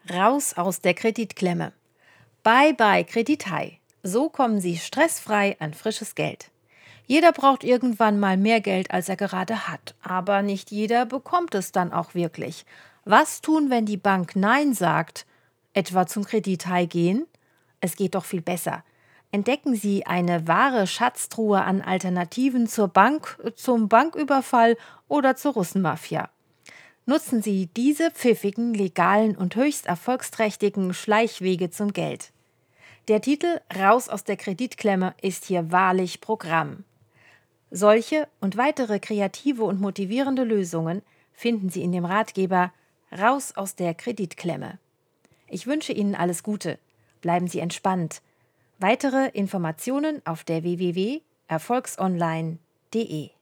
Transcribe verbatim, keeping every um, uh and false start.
Raus aus der Kreditklemme. Bye bye Kredithai. So kommen Sie stressfrei an frisches Geld. Jeder braucht irgendwann mal mehr Geld, als er gerade hat. Aber nicht jeder bekommt es dann auch wirklich. Was tun, wenn die Bank Nein sagt? Etwa zum Kredithai gehen? Es geht doch viel besser. Entdecken Sie eine wahre Schatztruhe an Alternativen zur Bank, zum Banküberfall oder zur Russenmafia. Nutzen Sie diese pfiffigen, legalen und höchst erfolgsträchtigen Schleichwege zum Geld. Der Titel Raus aus der Kreditklemme ist hier wahrlich Programm. Solche und weitere kreative und motivierende Lösungen finden Sie in dem Ratgeber Raus aus der Kreditklemme. Ich wünsche Ihnen alles Gute. Bleiben Sie entspannt. Weitere Informationen auf der w w w punkt erfolgsonline punkt de